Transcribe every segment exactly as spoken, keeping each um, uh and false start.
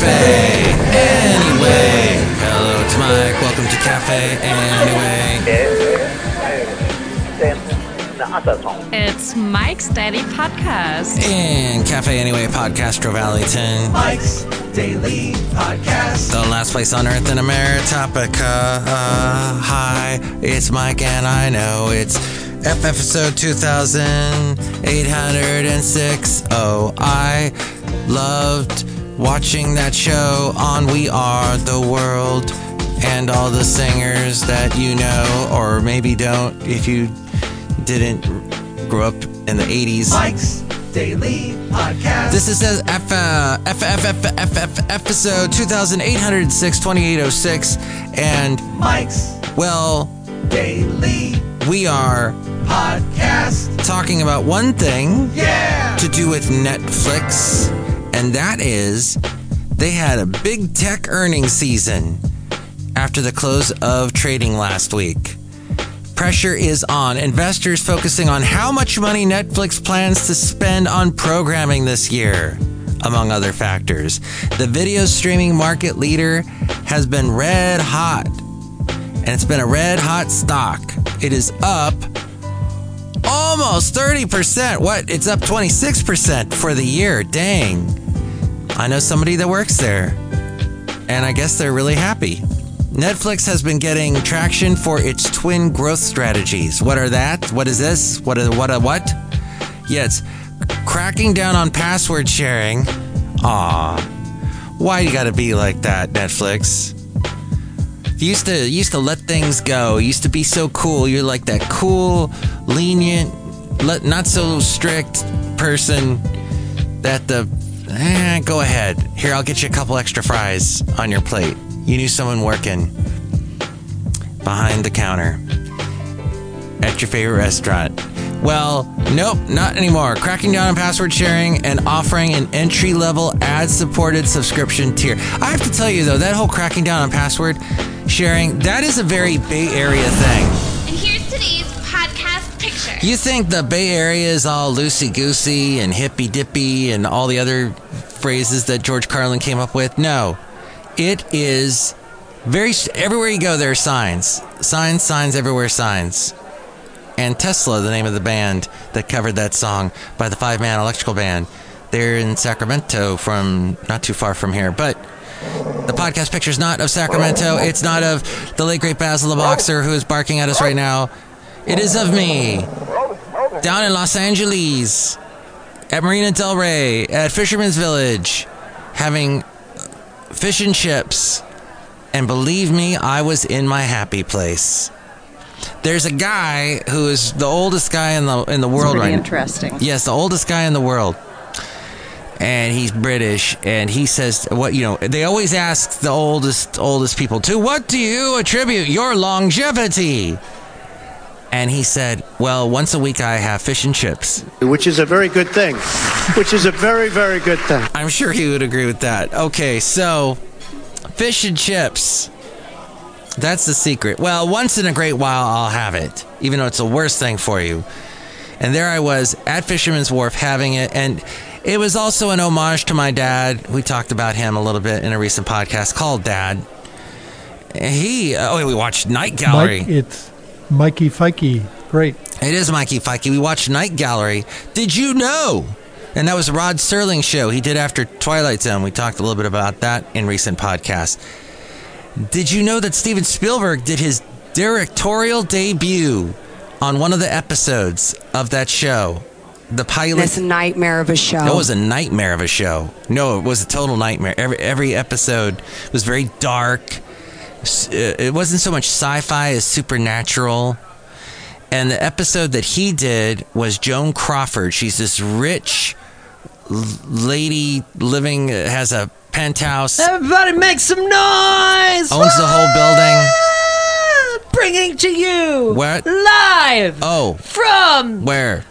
Cafe Anyway. Hello, it's Mike. Welcome to Cafe Anyway. It's Mike's Daily Podcast. And Cafe Anyway Podcast, Valleyton. Mike's Daily Podcast. The last place on earth in Ameritopica. Uh, hi, it's Mike, and I know it's F episode two thousand eight hundred six. Oh, I loved watching that show on We Are the World, and all the singers that you know, or maybe don't if you didn't grow up in the eighties. Mike's Daily Podcast. This is F, uh, F, F, F, F, F, episode two thousand eight hundred six, twenty-eight oh six, and Mike's well, Daily we are Podcast talking about one thing yeah to do with Netflix, and that is they had a big tech earnings season after the close of trading last week. Pressure is on. Investors focusing on how much money Netflix plans to spend on programming this year, among other factors. The video streaming market leader has been red hot, and it's been a red hot stock. It is up almost thirty percent. What? It's up twenty-six percent for the year. Dang. I know somebody that works there, and I guess they're really happy. Netflix has been getting traction for its twin growth strategies. What are that? What is this? What a what a what? Yeah, it's cracking down on password sharing. Aw, why you gotta be like that, Netflix? You used to you used to let things go. You used to be so cool. You're like that cool, lenient, let, not so strict person that the eh, go ahead. Here, I'll get you a couple extra fries on your plate. You knew someone working behind the counter at your favorite restaurant. Well, nope, not anymore. Cracking down on password sharing and offering an entry-level ad-supported subscription tier. I have to tell you, though, that whole cracking down on password sharing, that is a very Bay Area thing. And here's today's podcast picture. You think the Bay Area is all loosey-goosey and hippy-dippy and all the other phrases that George Carlin came up with? No. It is very, everywhere you go, there are signs. Signs, signs, everywhere signs. And Tesla, the name of the band that covered that song by the five-man electrical band. They're in Sacramento, from not too far from here. But the podcast picture is not of Sacramento. It's not of the late, great Basil the Boxer, who is barking at us right now. It is of me, down in Los Angeles, at Marina Del Rey, at Fisherman's Village, having fish and chips, and believe me, I was in my happy place. There's a guy who is the oldest guy in the in the world really right now. Interesting. Yes, the oldest guy in the world, and he's British. And he says, "What you know?" They always ask the oldest oldest people, "To what do you attribute your longevity?" And he said, "Well, once a week I have fish and chips," which is a very good thing. Which is a very, very good thing. I'm sure he would agree with that. Okay, so fish and chips. That's the secret. Well, once in a great while, I'll have it, even though it's the worst thing for you. And there I was at Fisherman's Wharf having it. And it was also an homage to my dad. We talked about him a little bit in a recent podcast called Dad. He, oh, we watched Night Gallery. Mike, it's Mikey Fikey. Great. It is Mikey Fikey. We watched Night Gallery. Did you know? And that was a Rod Serling show he did after Twilight Zone. We talked a little bit about that in recent podcasts. Did you know that Steven Spielberg did his directorial debut on one of the episodes of that show? The pilot. It's a nightmare of a show. It was a nightmare of a show. No, it was a total nightmare. Every every episode was very dark. It wasn't so much sci-fi as supernatural. And the episode that he did was Joan Crawford. She's this rich lady living, has a penthouse. Everybody make some noise! Owns the whole building. Bringing to you what? live oh from where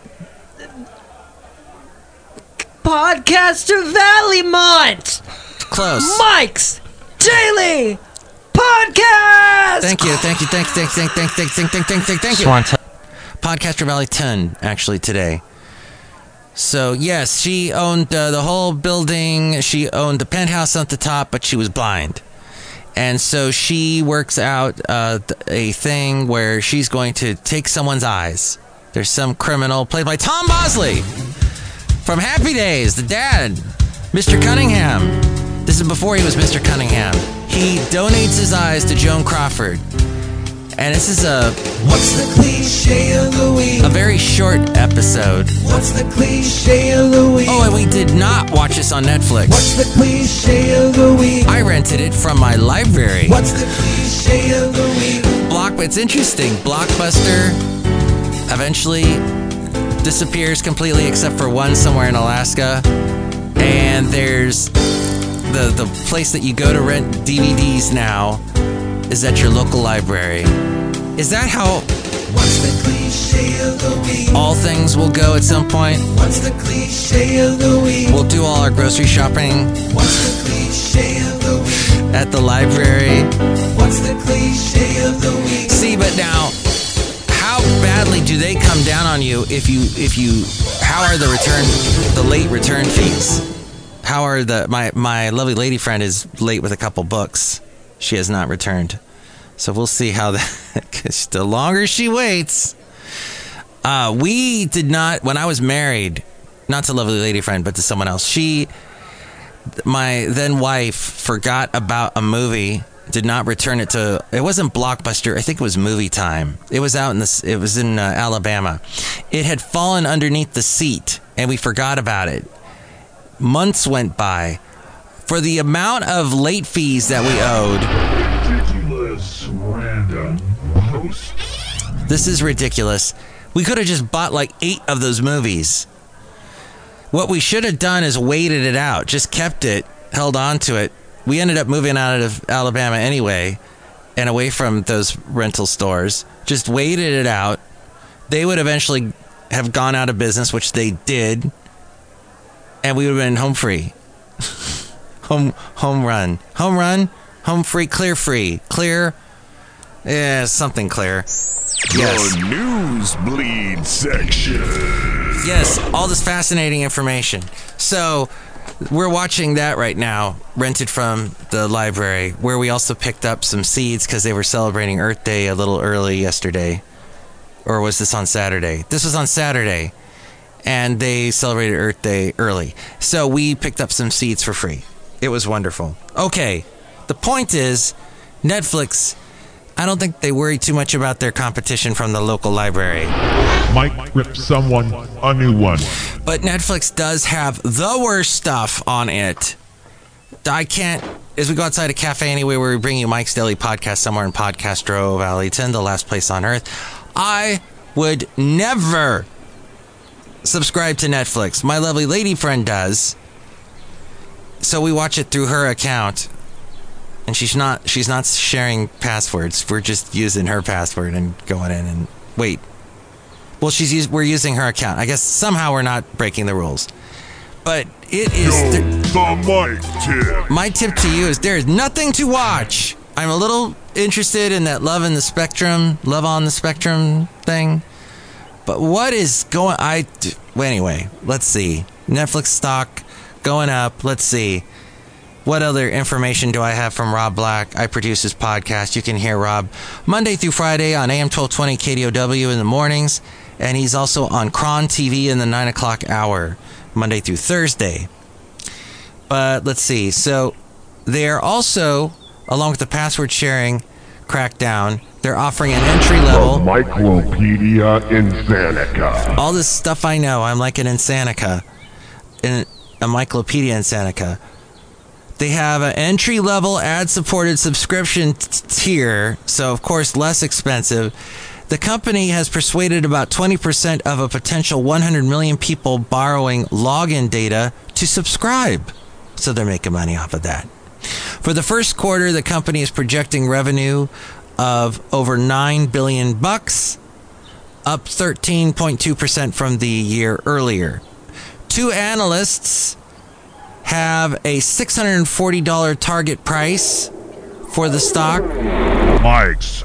Podcaster Valleymont. Close. Mike's Daily Podcast. Thank you, thank you, thank you, thank you, thank you, thank you, thank you, thank you, thank you, thank you. Podcaster Valley ten, actually, today. So, yes, she owned uh, the whole building. She owned the penthouse at the top, but she was blind. And so she works out uh, a thing where she's going to take someone's eyes. There's some criminal played by Tom Bosley from Happy Days, the dad, Mister Cunningham. This is before he was Mister Cunningham. He donates his eyes to Joan Crawford. And this is a... What's the cliche of the week? A very short episode. What's the cliche of the week? Oh, and we did not watch this on Netflix. What's the cliche of the week? I rented it from my library. What's the cliche of the week? Block, it's interesting. Blockbuster eventually disappears completely except for one somewhere in Alaska. And there's the, the place that you go to rent D V Ds now is at your local library. Is that how What's the cliche of the week? all things will go at some point? What's the cliche of the week? We'll do all our grocery shopping What's the cliche of the week? at the library. What's the cliche of the week? See, but now, how badly do they come down on you if you, if you, how are the return, the late return fees? How are the, my, my lovely lady friend is late with a couple books. She has not returned. So we'll see how that, because the longer she waits. Uh, we did not, when I was married, not to lovely lady friend, but to someone else, she, my then wife, forgot about a movie, did not return it to, it wasn't Blockbuster, I think it was Movie Time. It was out in this, it was in uh, Alabama. It had fallen underneath the seat, and we forgot about it. Months went by. For the amount of late fees that we owed, ridiculous random post. This is ridiculous. We could have just bought like eight of those movies. What we should have done is waited it out, just kept it, held on to it. We ended up moving out of Alabama anyway, and away from those rental stores. Just waited it out. They would eventually have gone out of business, which they did, and we would have been home free. Home, home run, home run, home free, clear free, clear, yeah, something clear. Yes. The Newsbleed section. Yes, all this fascinating information. So, we're watching that right now, rented from the library, where we also picked up some seeds because they were celebrating Earth Day a little early yesterday. Or was this on Saturday? This was on Saturday, and they celebrated Earth Day early. So, we picked up some seeds for free. It was wonderful. Okay, the point is, Netflix, I don't think they worry too much about their competition from the local library. Might rip someone a new one. But Netflix does have the worst stuff on it. I can't, as we go outside a cafe anyway, where we bring you Mike's Daily Podcast somewhere in Podcastro Valleyton, the last place on earth, I would never subscribe to Netflix. My lovely lady friend does. So we watch it through her account, and she's not she's not sharing passwords. We're just using her password and going in and wait. Well, she's use, we're using her account. I guess somehow we're not breaking the rules. But it is Yo, th- the Mike tip. my tip to you is there is nothing to watch. I'm a little interested in that Love in the Spectrum, Love on the Spectrum thing. But what is going I well, anyway, let's see. Netflix stock going up. Let's see. What other information do I have from Rob Black? I produce his podcast. You can hear Rob Monday through Friday on A M twelve twenty K D O W in the mornings. And he's also on Cron T V in the nine o'clock hour, Monday through Thursday. But let's see. So they're also, along with the password sharing crackdown, they're offering an entry level. The Myclopedia Insanika. All this stuff I know. I'm like an Insanika. In a Myclopedia Insanika. They have an entry-level ad-supported subscription t- tier, so of course less expensive. The company has persuaded about twenty percent of a potential one hundred million people borrowing login data to subscribe. So they're making money off of that. For the first quarter, the company is projecting revenue of over nine billion bucks, up thirteen point two percent from the year earlier. Two analysts have a six hundred forty dollars target price for the stock. Mike's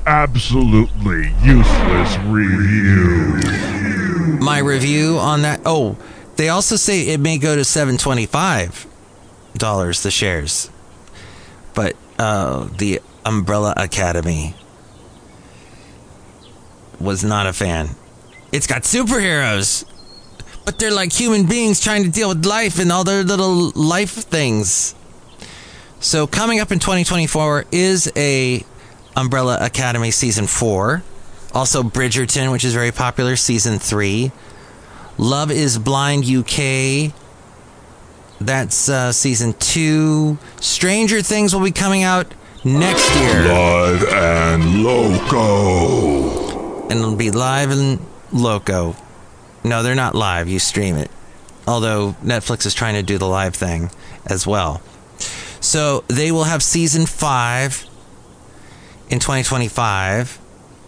absolutely useless review. My review on that. Oh, They also say it may go to seven dollars and twenty-five cents the shares. But uh, the Umbrella Academy was not a fan. It's got superheroes, but they're like human beings trying to deal with life and all their little life things. So coming up in twenty twenty-four is a Umbrella Academy Season four. Also Bridgerton, which is very popular, Season three. Love is Blind U K. That's uh, Season two. Stranger Things will be coming out next year. Live and Loco. And it'll be live and loco. No, they're not live. You stream it. Although Netflix is trying to do the live thing as well. So they will have Season five in twenty twenty-five.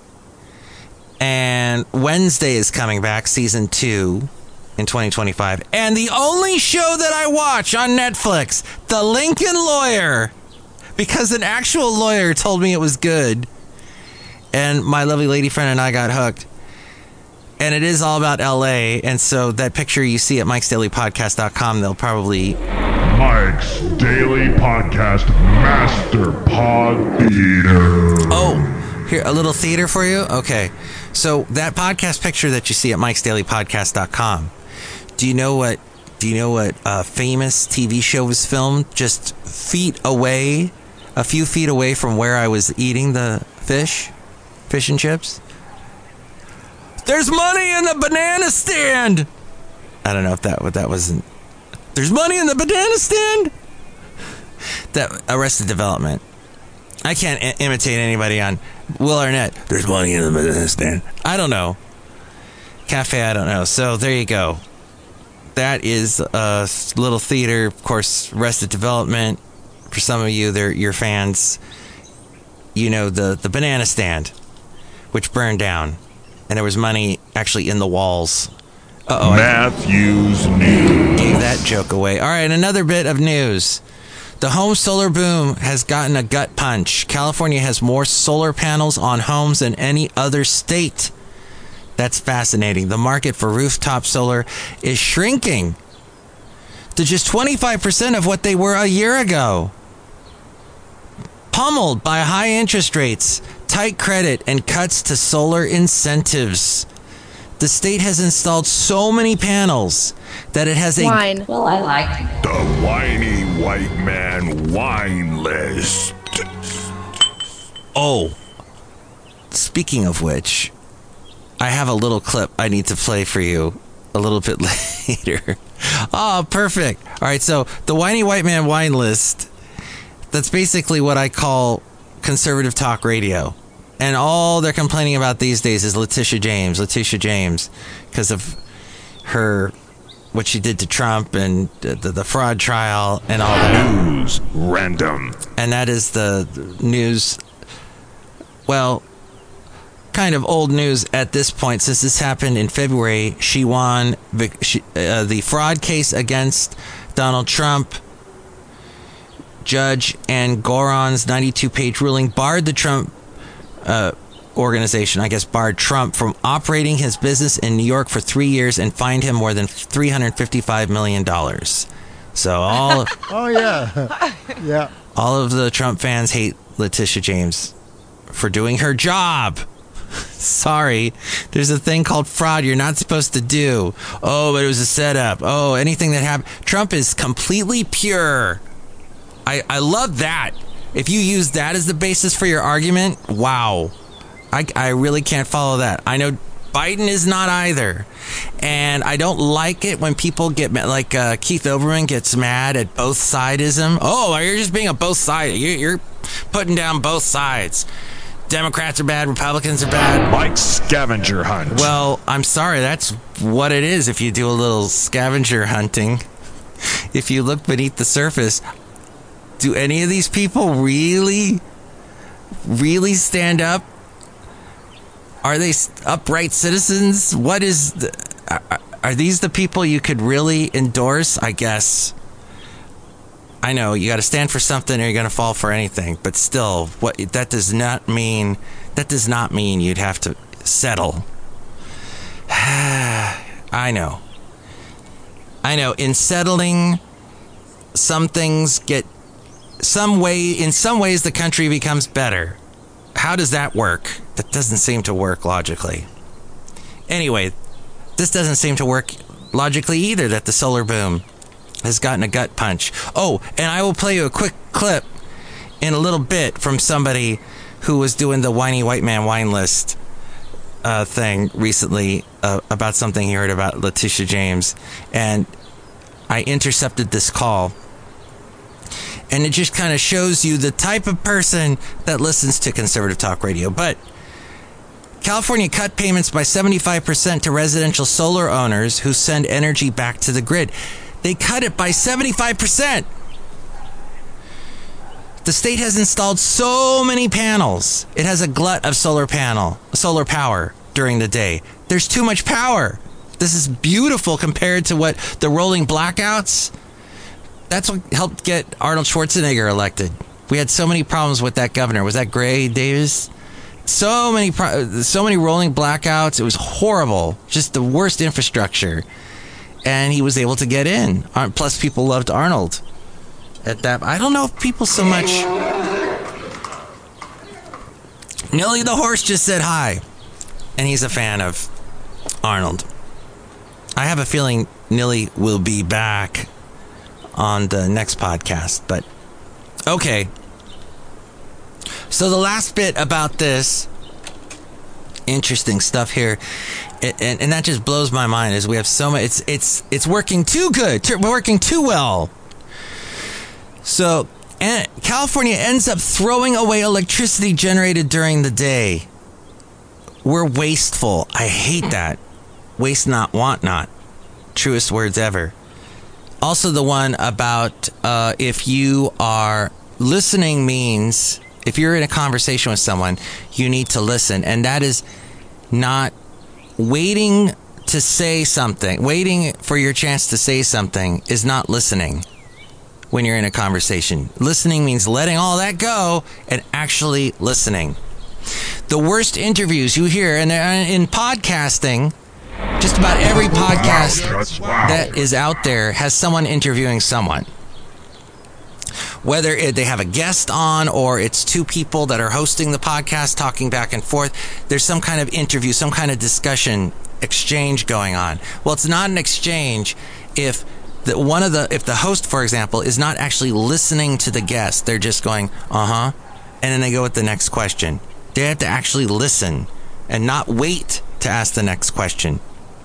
And Wednesday is coming back, Season two in twenty twenty-five. And the only show that I watch on Netflix, The Lincoln Lawyer. Because an actual lawyer told me it was good. And my lovely lady friend and I got hooked. And it is all about L A. And so that picture you see at mikes daily podcast dot com, they'll probably... Mike's Daily Podcast Master Pod Theater. Oh, here, a little theater for you? Okay. So that podcast picture that you see at mikes daily podcast dot com, do you know what, do you know what uh, famous T V show was filmed just feet away, a few feet away from where I was eating the fish, fish and chips? There's money in the banana stand. I don't know if that what that wasn't. There's money in the banana stand. That Arrested Development. I can't I- imitate anybody on Will Arnett. There's money in the banana stand. I don't know. Cafe, I don't know. So there you go. That is a little theater. Of course, Arrested Development. For some of you, they're your fans. You know the the banana stand, which burned down. And there was money actually in the walls. Uh-oh. Matthews News. Gave that joke away. All right, another bit of news. The home solar boom has gotten a gut punch. California has more solar panels on homes than any other state. That's fascinating. The market for rooftop solar is shrinking to just twenty-five percent of what they were a year ago. Pummeled by high interest rates, tight credit, and cuts to solar incentives. The state has installed so many panels that it has a... Wine. Well, I like The Whiny White Man Wine List. Oh. Speaking of which, I have a little clip I need to play for you a little bit later. Oh, perfect. All right, so the Whiny White Man Wine List, that's basically what I call conservative talk radio. And all they're complaining about these days is Letitia James. Letitia James, because of her, what she did to Trump and the, the fraud trial and all that. News Random. And that is the news, well, kind of old news at this point. Since this happened in February, she won the, she, uh, the fraud case against Donald Trump. Judge Ann Goron's ninety-two page ruling barred the Trump Uh, organization, I guess, barred Trump from operating his business in New York for three years and fined him more than three hundred fifty-five million dollars. So all Oh, yeah. Yeah. all of the Trump fans hate Letitia James for doing her job. Sorry, there's a thing called fraud you're not supposed to do. Oh, but it was a setup. Oh, anything that happened. Trump is completely pure. I, I love that. If you use that as the basis for your argument, wow. I, I really can't follow that. I know Biden is not either. And I don't like it when people get mad, like uh, Keith Olbermann gets mad at both sidism. Oh, you're just being a both side. You're, you're putting down both sides. Democrats are bad, Republicans are bad. Mike's scavenger hunt. Well, I'm sorry, that's what it is if you do a little scavenger hunting. If you look beneath the surface, do any of these people really, really stand up? Are they upright citizens? What is the, are, are these the people you could really endorse? I guess. I know you got to stand for something or you're going to fall for anything, but still, what that does not mean, that does not mean you'd have to settle. I know. I know in settling, some things get some way. In some ways, the country becomes better. How does that work? That doesn't seem to work logically. Anyway, this doesn't seem to work logically either. That the solar boom has gotten a gut punch. Oh, and I will play you a quick clip in a little bit from somebody who was doing the whiny white man wine list uh, thing recently uh, about something he heard about Letitia James. And I intercepted this call. And it just kind of shows you the type of person that listens to conservative talk radio. But California cut payments by seventy-five percent to residential solar owners who send energy back to the grid. They cut it by seventy-five percent. The state has installed so many panels. It has a glut of solar panel, solar power during the day. There's too much power. This is beautiful compared to what the rolling blackouts. That's what helped get Arnold Schwarzenegger elected. We had so many problems with that governor. Was that Gray Davis? So many, pro- so many rolling blackouts. It was horrible. Just the worst infrastructure. And he was able to get in. Plus, people loved Arnold. At that, I don't know if people so much. Nilly the horse just said hi, and he's a fan of Arnold. I have a feeling Nilly will be back on the next podcast, but okay. So the last bit about this interesting stuff here, and, and, and that just blows my mind, is we have so much. It's it's it's working too good, working too well. So, and California ends up throwing away electricity generated during the day. We're wasteful. I hate that. Waste not, want not. Truest words ever. Also, the one about uh, if you are listening means, if you're in a conversation with someone, you need to listen. And that is not waiting to say something. Waiting for your chance to say something is not listening. When you're in a conversation, listening means letting all that go and actually listening. The worst interviews you hear, and in podcasting, just about every podcast that is out there has someone interviewing someone. Whether it, they have a guest on or it's two people that are hosting the podcast talking back and forth, there's some kind of interview, some kind of discussion, exchange going on. Well, it's not an exchange if the, one of the if the host, for example, is not actually listening to the guest. They're just going, uh-huh, and then they go with the next question. They have to actually listen and not wait to ask the next question.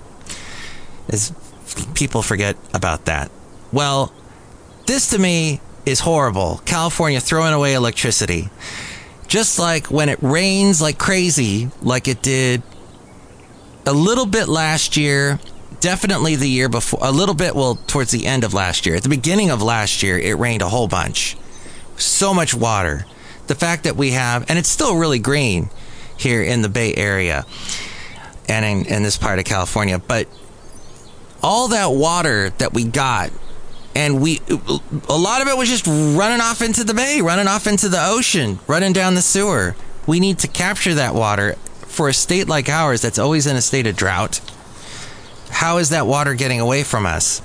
As people forget about that. Well, this to me is horrible. California throwing away electricity. Just like when it rains like crazy, like it did a little bit last year, definitely the year before, a little bit, well, towards the end of last year. At the beginning of last year, it rained a whole bunch. So much water. The fact that we have, and it's still really green here in the Bay Area and in, in this part of California, but all that water that we got, and we, a lot of it was just running off into the bay, running off into the ocean, running down the sewer. We need to capture that water for a state like ours that's always in a state of drought. How is that water getting away from us?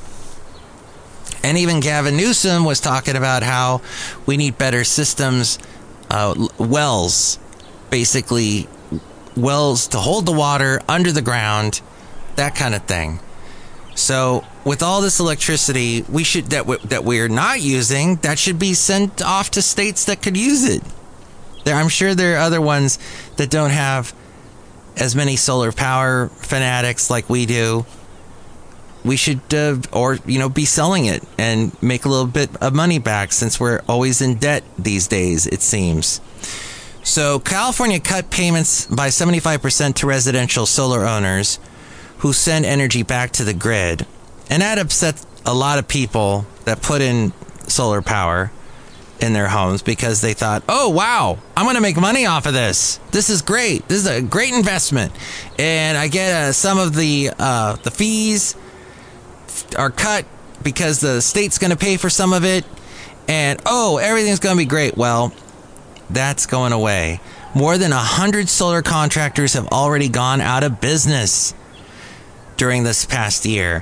And even Gavin Newsom was talking about how we need better systems, uh, wells, basically wells to hold the water under the ground, that kind of thing. So with all this electricity, we should that we, that we're not using, that should be sent off to states that could use it. There, I'm sure there are other ones that don't have as many solar power fanatics like we do. We should, uh, or, you know, be selling it and make a little bit of money back, since we're always in debt these days, it seems. So California cut payments by seventy-five percent to residential solar owners who send energy back to the grid. And that upset a lot of people that put in solar power in their homes, because they thought, oh, wow, I'm going to make money off of this. This is great. This is a great investment. And I get uh, some of the uh, the fees are cut because the state's going to pay for some of it. And, oh, everything's going to be great. Well, that's going away. More than one hundred solar contractors have already gone out of business during this past year.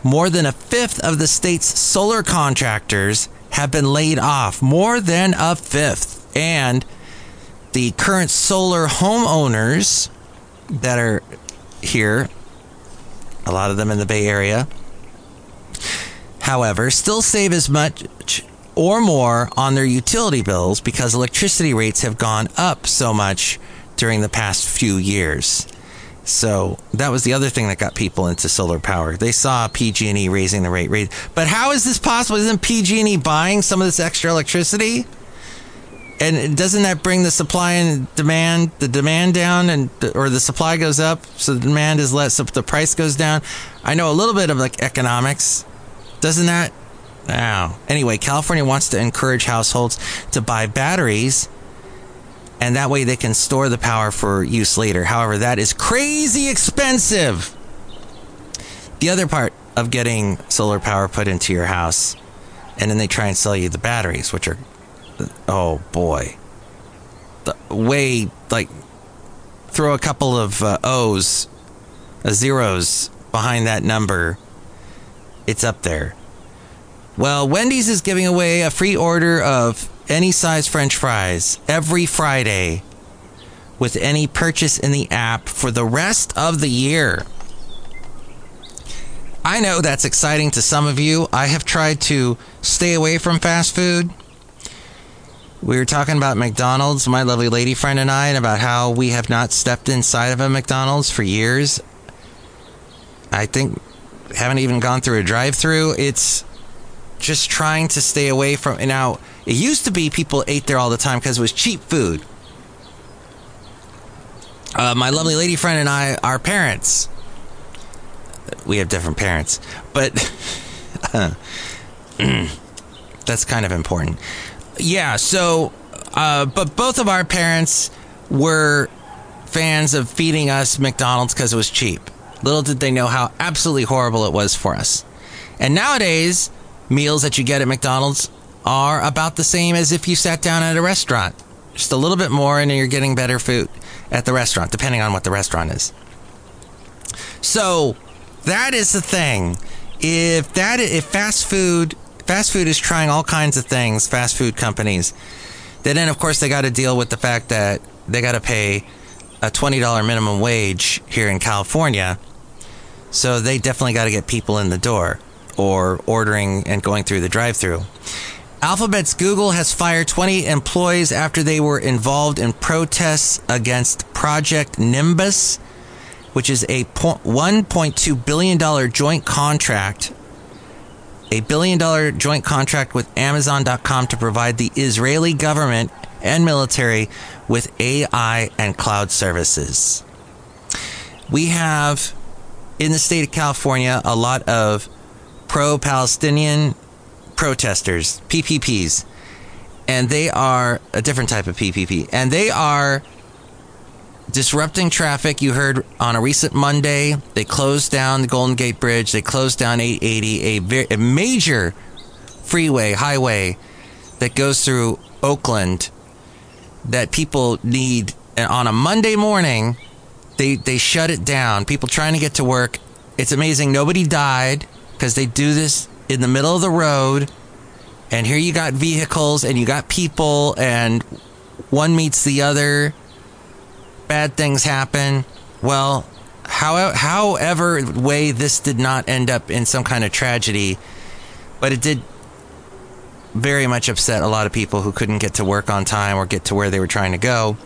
more than a fifth of the state's solar contractors have been laid off. More than a fifth. And the current solar homeowners that are here, a lot of them in the Bay Area, however, still save as much or more on their utility bills because electricity rates have gone up so much during the past few years. So that was the other thing that got people into solar power. They saw P G and E raising the rate. rate. But how is this possible? Isn't P G and E buying some of this extra electricity? And doesn't that bring the supply and demand, the demand down, and or the supply goes up, so the demand is less, so the price goes down? I know a little bit of like economics. Doesn't that? Wow. Anyway, California wants to encourage households to buy batteries, and that way they can store the power for use later. However, that is crazy expensive. The other part of getting solar power put into your house, and then they try and sell you the batteries, which are, oh boy, the way, like, throw a couple of uh, O's, uh, zeros behind that number, it's up there. Well, Wendy's is giving away a free order of any size French fries every Friday with any purchase in the app for the rest of the year. I know that's exciting to some of you. I have tried to stay away from fast food. We were talking about McDonald's, my lovely lady friend and I, and about how we have not stepped inside of a McDonald's for years. I think haven't even gone through a drive-through. It's just trying to stay away from. Now, it used to be people ate there all the time because it was cheap food. Uh, my lovely lady friend and I, our parents, we have different parents, but that's kind of important. Yeah, so, uh, but both of our parents were fans of feeding us McDonald's because it was cheap. Little did they know how absolutely horrible it was for us. And nowadays, meals that you get at McDonald's are about the same as if you sat down at a restaurant. Just a little bit more, and you're getting better food at the restaurant, depending on what the restaurant is. So, that is the thing. If that, if fast food... Fast food is trying all kinds of things, fast food companies. Then, of course, they got to deal with the fact that they got to pay a twenty dollars minimum wage here in California. So they definitely got to get people in the door or ordering and going through the drive-thru. Alphabet's Google has fired twenty employees after they were involved in protests against Project Nimbus, which is a one point two billion dollars joint contract A billion dollar joint contract with Amazon dot com to provide the Israeli government and military with A I and cloud services. We have, in the state of California, a lot of pro-Palestinian protesters, P P Ps, and they are a different type of P P P, and they are disrupting traffic. You heard on a recent Monday, they closed down the Golden Gate Bridge. They closed down eight eighty, a, very, a major freeway, highway that goes through Oakland that people need. And on a Monday morning, they, they shut it down. People trying to get to work. It's amazing. Nobody died because they do this in the middle of the road. And here you got vehicles and you got people, and one meets the other. Bad things happen. Well, how, however way this did not end up in some kind of tragedy, but it did very much upset a lot of people who couldn't get to work on time or get to where they were trying to go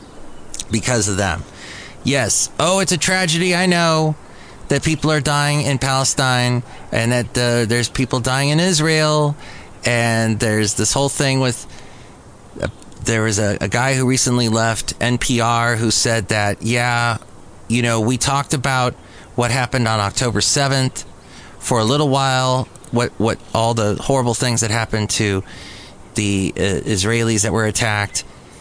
because of them. Yes. Oh, it's a tragedy. I know that people are dying in Palestine, and that uh, there's people dying in Israel, and there's this whole thing with... Uh, There was a, a guy who recently left N P R who said that, yeah, you know, we talked about what happened on October seventh for a little while, what what all the horrible things that happened to the uh, Israelis that were attacked.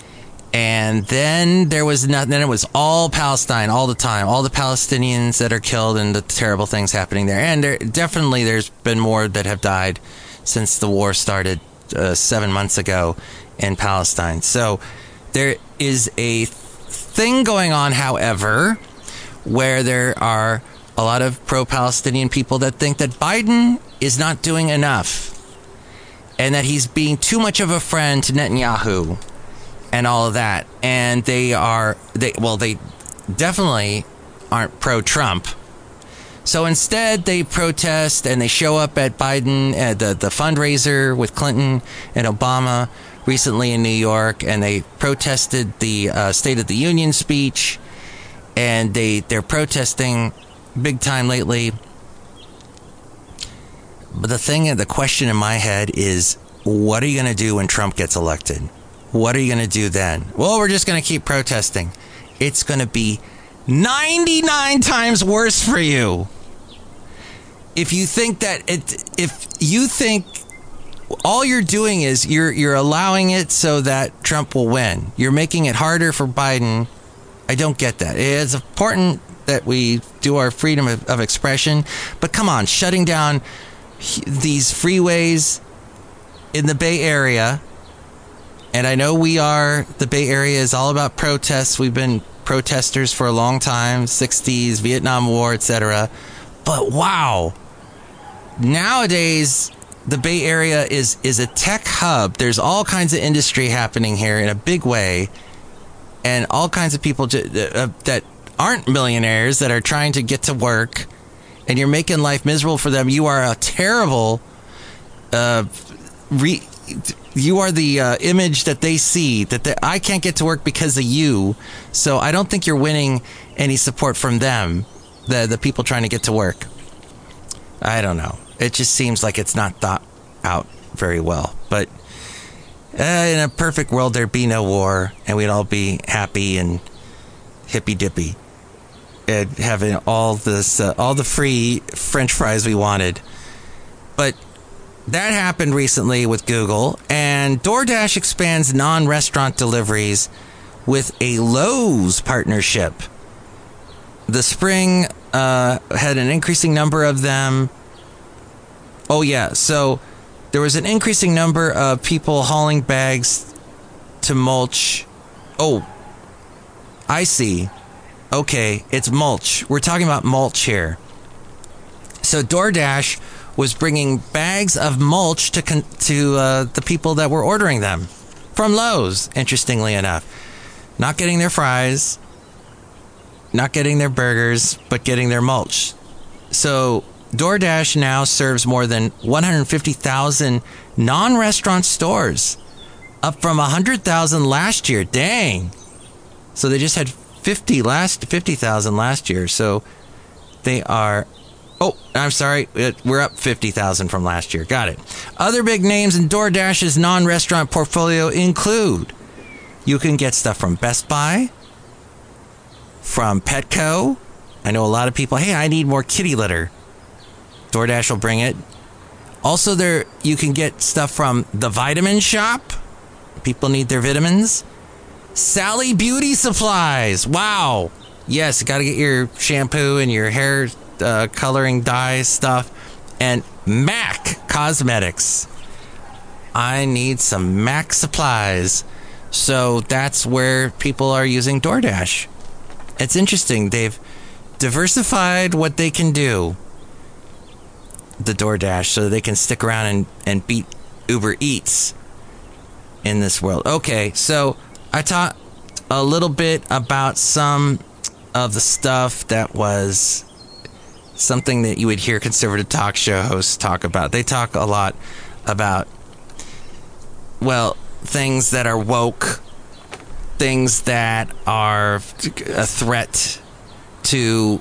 And then there was nothing, then it was all Palestine all the time, all the Palestinians that are killed and the terrible things happening there. And there definitely there's been more that have died since the war started uh, seven months ago in Palestine. So there is a thing going on, however, where there are a lot of pro-Palestinian people that think that Biden is not doing enough and that he's being too much of a friend to Netanyahu and all of that. And they are, they well, they definitely aren't pro-Trump. So instead, they protest and they show up at Biden, at the, the fundraiser with Clinton and Obama recently in New York, and they protested the uh, State of the Union speech, and they, they're protesting big time lately. But the thing, the question in my head is, what are you going to do when Trump gets elected? What are you going to do then? Well, we're just going to keep protesting. It's going to be ninety-nine times worse for you. If you think that it, if you think all you're doing is you're you're allowing it so that Trump will win, you're making it harder for Biden. I don't get that. It's important that we do our freedom of, of expression, but come on, shutting down these freeways in the Bay Area, and I know we are, the Bay Area is all about protests. We've been protesters for a long time, sixties, Vietnam War, et cetera. But wow, nowadays the Bay Area is is a tech hub. There's all kinds of industry happening here in a big way, and all kinds of people j- uh, that aren't millionaires that are trying to get to work, and you're making life miserable for them. You are a terrible uh re you are the uh, image that they see, that they, I can't get to work because of you. So I don't think you're winning any support from them, the the people trying to get to work. I don't know. It just seems like it's not thought out very well. But uh, in a perfect world, there'd be no war, and we'd all be happy and hippy-dippy, and having all this, uh, all the free French fries we wanted. But that happened recently with Google, and DoorDash expands non-restaurant deliveries with a Lowe's partnership. The spring uh, had an increasing number of them. Oh, yeah. So there was an increasing number of people hauling bags to mulch. Oh, I see. Okay, it's mulch. We're talking about mulch here. So DoorDash was bringing bags of mulch to con- to uh, the people that were ordering them from Lowe's, interestingly enough. Not getting their fries, not getting their burgers, but getting their mulch. So DoorDash now serves more than one hundred fifty thousand non-restaurant stores, up from one hundred thousand last year. Dang. So they just had fifty last fifty thousand last year. So they are... Oh, I'm sorry. We're up fifty thousand from last year. Got it. Other big names in DoorDash's non-restaurant portfolio include, you can get stuff from Best Buy, from Petco. I know a lot of people, hey, I need more kitty litter. DoorDash will bring it. Also, there you can get stuff from The Vitamin Shop. People need their vitamins. Sally Beauty Supplies. Wow. Yes, got to get your shampoo and your hair uh, coloring dye stuff. And MAC Cosmetics. I need some MAC supplies. So that's where people are using DoorDash. It's interesting. They've diversified what they can do, the DoorDash, so they can stick around and, and beat Uber Eats in this world. Okay, so I talked a little bit about some of the stuff that was something that you would hear conservative talk show hosts talk about. They talk a lot about, well, things that are woke, things that are a threat to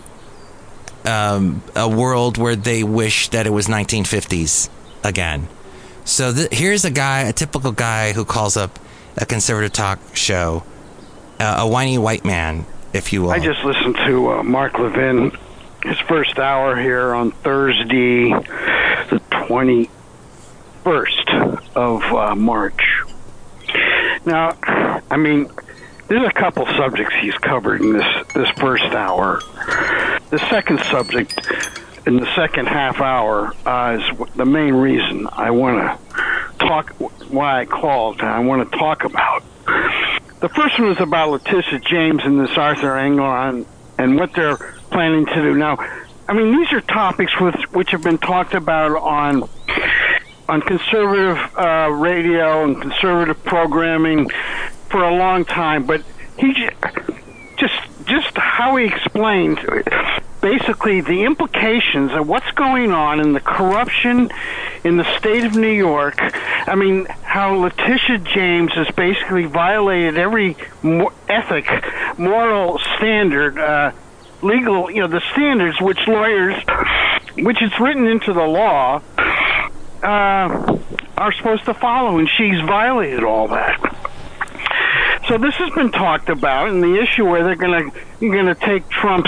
um, a world where they wish that it was nineteen fifties again. So th- here's a guy, a typical guy who calls up a conservative talk show, uh, a whiny white man, if you will. I just listened to uh, Mark Levin, his first hour here on Thursday, the twenty-first of uh, March. Now, I mean, there's a couple subjects he's covered in this, this first hour. The second subject in the second half hour uh, is the main reason I want to talk, why I called, and I want to talk about. The first one was about Letitia James and this Arthur Engoron and what they're planning to do. Now, I mean, these are topics with, which have been talked about on on conservative uh, radio and conservative programming for a long time. But he just just how he explained basically the implications of what's going on in the corruption in the state of New York. I mean, how Letitia James has basically violated every mo- ethic, moral standard, uh, legal, you know, the standards which lawyers, which is written into the law, uh, are supposed to follow, and she's violated all that. So this has been talked about, and the issue where they're going to going to take Trump's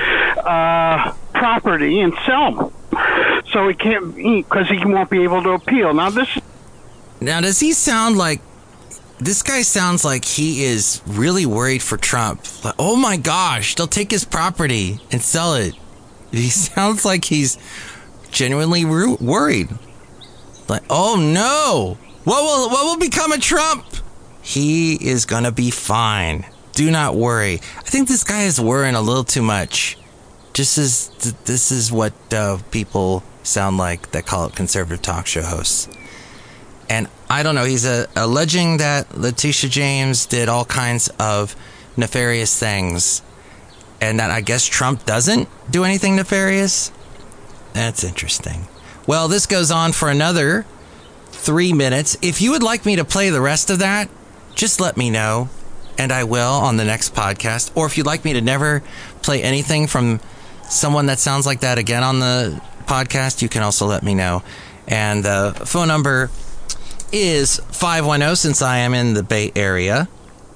uh, property and sell them, so he can't, because he, he won't be able to appeal. Now this. Now, does he sound like this guy? Sounds like he is really worried for Trump. Like, oh my gosh, they'll take his property and sell it. He sounds like he's genuinely ru- worried. Like, oh no, what will what will become of Trump? He is going to be fine. Do not worry. I think this guy is worrying a little too much. Just as th- this is what uh, people sound like that call it conservative talk show hosts. And I don't know, he's uh, alleging that Letitia James did all kinds of nefarious things. And that I guess Trump doesn't do anything nefarious? That's interesting. Well, this goes on for another three minutes. If you would like me to play the rest of that, just let me know, and I will on the next podcast. Or if you'd like me to never play anything from someone that sounds like that again on the podcast, you can also let me know. And the phone number is five one zero, since I am in the Bay Area.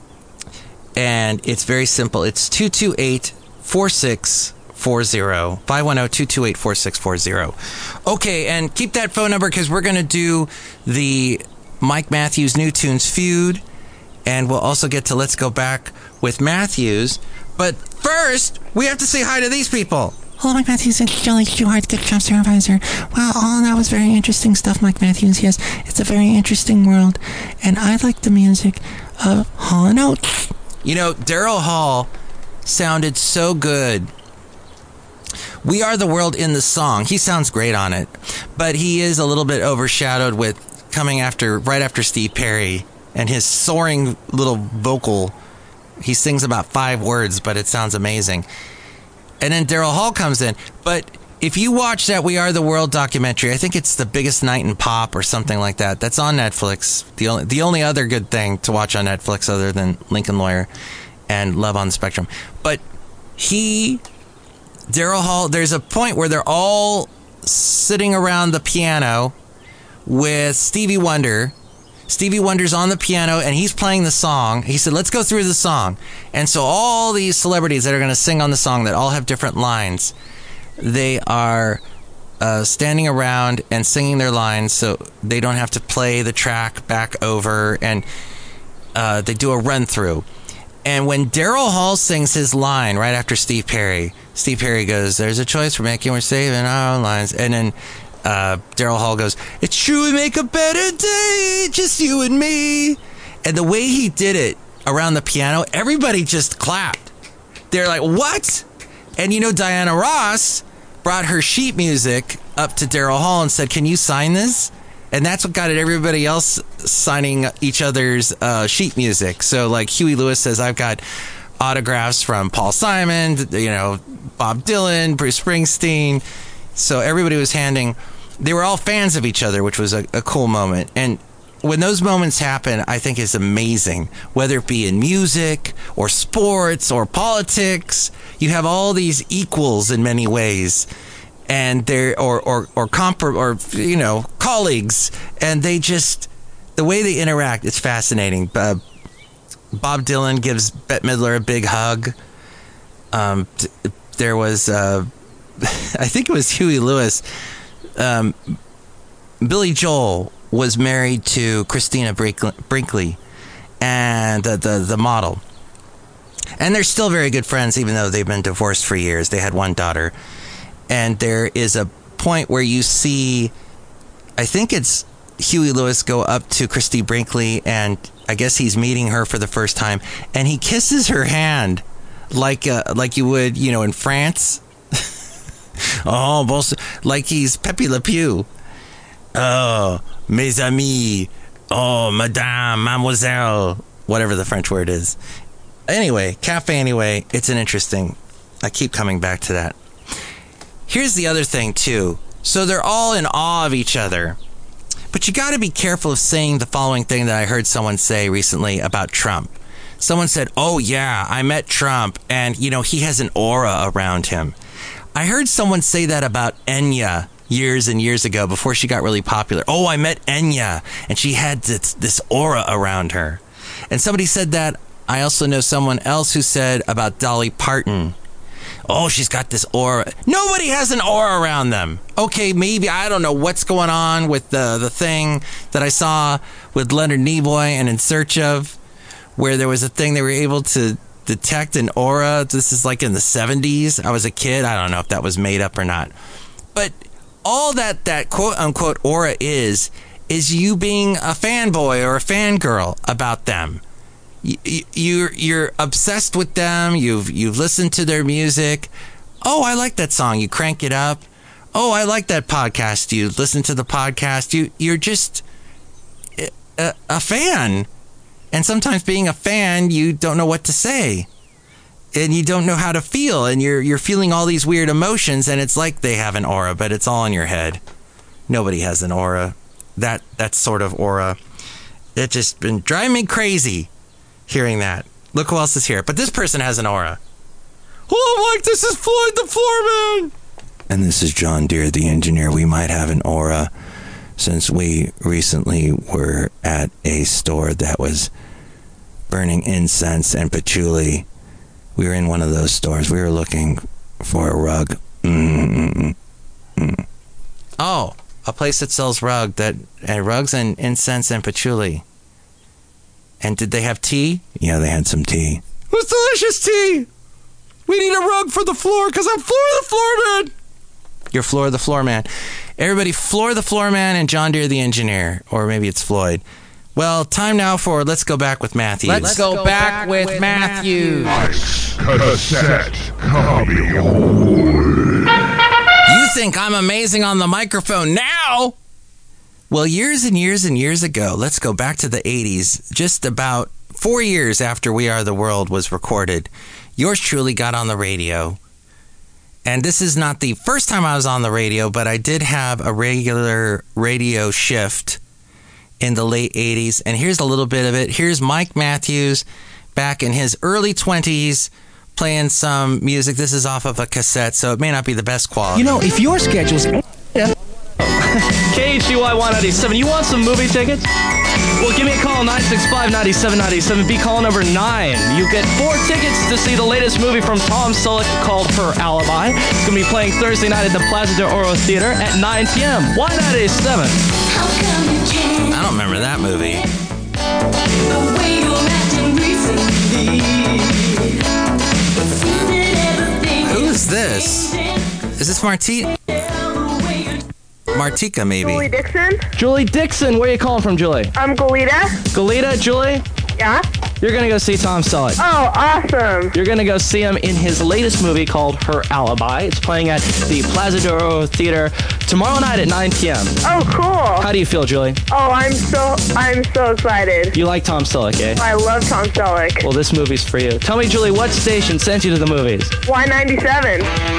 And it's very simple. It's two two eight, four six four zero. five one zero, two two eight, four six four zero. Okay, and keep that phone number because we're going to do the Mike Matthews New Tunes feud. And we'll also get to Let's Go Back with Matthews. But first, we have to say hi to these people. Hello, Mike Matthews. It's Jelly Stewart, gift shop supervisor. Wow, all that was very interesting stuff, Mike Matthews. Yes, it's a very interesting world. And I like the music of Hall and Oates. You know, Daryl Hall sounded so good. We Are the World in the song. He sounds great on it. But he is a little bit overshadowed with coming after, right after Steve Perry. And his soaring little vocal, he sings about five words, but it sounds amazing. And then Daryl Hall comes in. But if you watch that We Are the World documentary, I think it's The Biggest Night in Pop or something like that. That's on Netflix. The only, the only other good thing to watch on Netflix other than Lincoln Lawyer and Love on the Spectrum. But he, Daryl Hall, there's a point where they're all sitting around the piano with Stevie Wonder. Stevie Wonder's on the piano and he's playing the song. He said, let's go through the song. And so all these celebrities that are going to sing on the song that all have different lines, they are uh, standing around and singing their lines so they don't have to play the track back over, and uh, they do a run through. And when Daryl Hall sings his line right after Steve Perry, Steve Perry goes, there's a choice we're making, we're saving our own lines. And then Uh, Daryl Hall goes, it's true, we make a better day, just you and me. And the way he did it around the piano, everybody just clapped. They're like, what? And you know, Diana Ross brought her sheet music up to Daryl Hall and said, can you sign this? And that's what got everybody else signing each other's uh, sheet music. So like Huey Lewis says, I've got autographs from Paul Simon, you know, Bob Dylan, Bruce Springsteen. So everybody was handing, they were all fans of each other, which was a, a cool moment. And when those moments happen, I think it's amazing, whether it be in music or sports or politics. You have all these equals in many ways, and they're, or, or, or, compar- or, you know, colleagues, and they just, the way they interact, it's fascinating. Uh, Bob Dylan gives Bette Midler a big hug. Um, t- there was, uh, I think it was Huey Lewis. Um, Billy Joel was married to Christina Brinkley, and uh, the the model, and they're still very good friends, even though they've been divorced for years. They had one daughter, and there is a point where you see, I think it's Huey Lewis go up to Christy Brinkley, and I guess he's meeting her for the first time, and he kisses her hand like uh, like you would, you know, in France. Oh, both, like he's Pepe Le Pew. Oh, mes amis. Oh, madame, mademoiselle. Whatever the French word is. Anyway, Cafe Anyway, it's an interesting... I keep coming back to that. Here's the other thing, too. So they're all in awe of each other. But you got to be careful of saying the following thing that I heard someone say recently about Trump. Someone said, oh, yeah, I met Trump, and, you know, he has an aura around him. I heard someone say that about Enya years and years ago before she got really popular. Oh, I met Enya, and she had this, this aura around her. And somebody said that. I also know someone else who said about Dolly Parton. Oh, she's got this aura. Nobody has an aura around them. Okay, maybe, I don't know what's going on with the, the thing that I saw with Leonard Nimoy and In Search Of, where there was a thing they were able to detect an aura. This is like in the seventies. I was a kid. I don't know if that was made up or not. But all that that quote-unquote aura is, is you being a fanboy or a fangirl about them. You, you're you're obsessed with them. You've you've listened to their music. Oh, I like that song. You crank it up. Oh, I like that podcast. You listen to the podcast. You you're just a, a fan. And sometimes being a fan, you don't know what to say, and you don't know how to feel, and you're you're feeling all these weird emotions, and it's like they have an aura, but it's all in your head. Nobody has an aura. That that sort of aura. It's just been driving me crazy. Hearing that. Look who else is here. But this person has an aura. Oh, Mike, this is Floyd the Floorman. And this is John Deere, the engineer. We might have an aura since we recently were at a store that was burning incense and patchouli. We were in one of those stores. We were looking for a rug. Mm-mm-mm. Oh, a place that sells rug that uh, rugs and incense and patchouli. And did they have tea? Yeah, they had some tea. It was delicious tea. We need a rug for the floor because I'm Floor the Floor Man. You're Floor the Floor Man. Everybody, Floor the Floor Man and John Deere the engineer. Or maybe it's Floyd. Well, time now for Let's Go Back with Matthews. Let's, Let's go, go back, back with, with Matthews. Matthews. Cassette copy. You think I'm amazing on the microphone now? Well, years and years and years ago, let's go back to the eighties, just about four years after We Are the World was recorded, yours truly got on the radio. And this is not the first time I was on the radio, but I did have a regular radio shift in the late eighties. And here's a little bit of it. Here's Mike Matthews back in his early twenties playing some music. This is off of a cassette, so it may not be the best quality. You know, if your schedule's... K H C Y one ninety-seven, you want some movie tickets? Well, give me a call, nine six five, nine seven nine seven, be call number nine. You get four tickets to see the latest movie from Tom Selleck called Her Alibi. It's going to be playing Thursday night at the Plaza de Oro Theater at nine p.m. one ninety-seven. I don't remember that movie. Who is this? Is this Marti? Martika, maybe. Julie Dixon. Julie Dixon, where are you calling from, Julie? I'm Goleta. Goleta, Julie? Yeah? You're going to go see Tom Selleck. Oh, awesome. You're going to go see him in his latest movie called Her Alibi. It's playing at the Plaza de Oro Theater tomorrow night at nine p.m. Oh, cool. How do you feel, Julie? Oh, I'm so I'm so excited. You like Tom Selleck, eh? I love Tom Selleck. Well, this movie's for you. Tell me, Julie, what station sent you to the movies? Y ninety-seven.